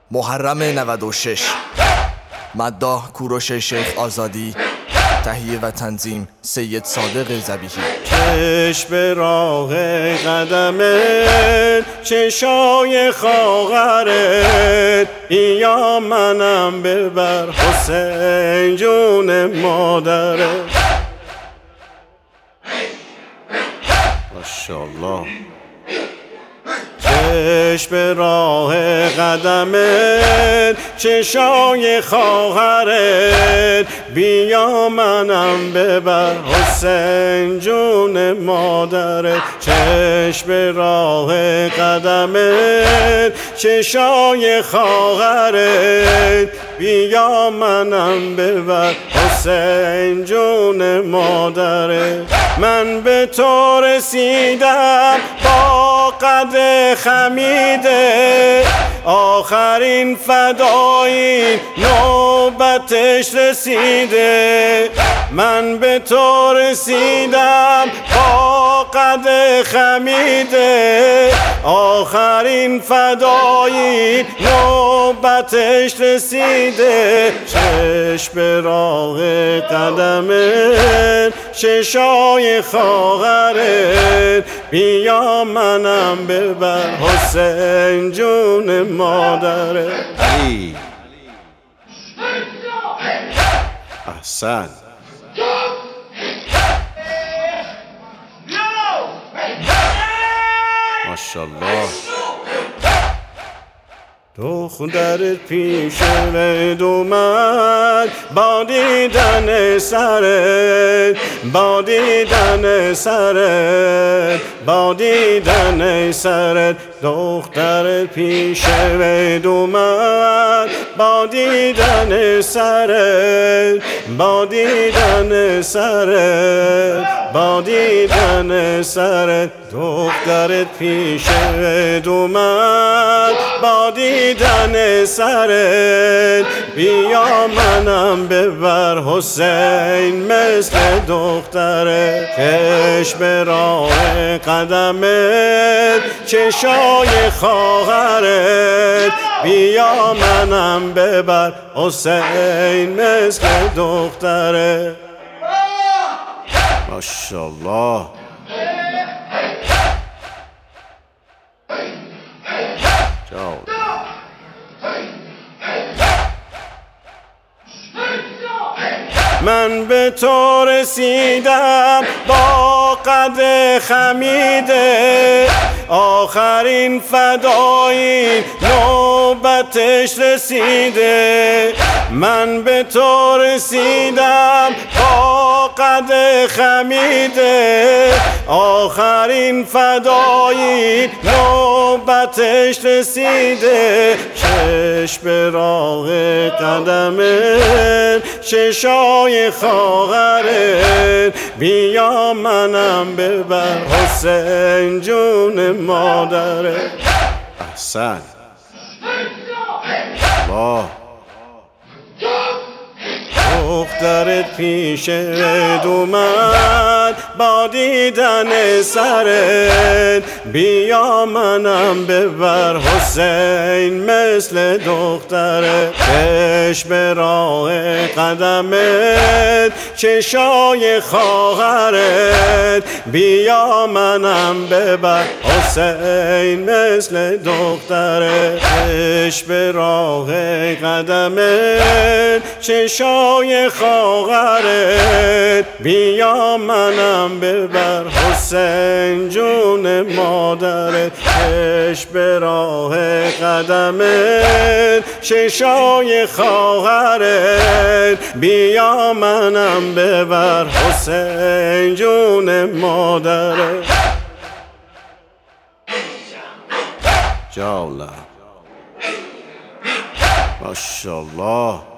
محرم 96 مداح کوروش شیخ آزادی، تهیه و تنظیم سید صادق ذبیحی. کش به راه قدمت، چشای خواهرت، یا منم ببر حسین جون مادرت. ماشاءالله. کش به راه قدمت، چشای خواهرت، بیا منم ببر حسین جون مادرت. چش به راه قدمت، چشای خواهرت، بیا منم ببر حسین جون مادرت. من به تو رسیدم با قد خمیده، آخرین فدایی نوبتش رسیده. من به تو رسیدم با قد خمیده، آخرین فدایی نوبتش رسیده. چشم به راه قدمت، چشای خواهرت، بیا منم ببر حسین جون مادرت. علی احسن. ماشاءالله. دخترت پیش رد اومد با دیدن سرت، با دیدن سرت، با دیدن سرت. دخترت پیش رد اومد با دیدن سرت، با دیدن سرت، با دیدن سرت. دخترت پیش رد اومد با دیدن سرت، بیا منم ببر حسین مثل دخترت. کش به راه قدمت، چشای خواهرت، بیا منم ببر حسین مثل دخترت. ماشاءالله. من به تو رسیدم با قد خمیده، آخرین فدایی نوبتش رسیده. من به تو رسیدم با قد خمیده، آخرین فدایی نوبتش رسیده. چشم به راه قدمت، چشای خواهرت، بیا منم ببر حسین جون مادرت. احسن. الله. دخترت پیش رد اومد با دیدن سرت، بیا منم ببر حسین مثل دخترت. کش به راه قدمت، چشای خواهرت، بیا منم ببر حسین مثل دخترت. کش به راه قدمت، چشای خواهرت، بیا منم ببر حسین جون مادرت. کش به راه قدمت، چشای خواهرت، بیا منم ببر حسین جون مادرت. جاولا. ماشاءالله.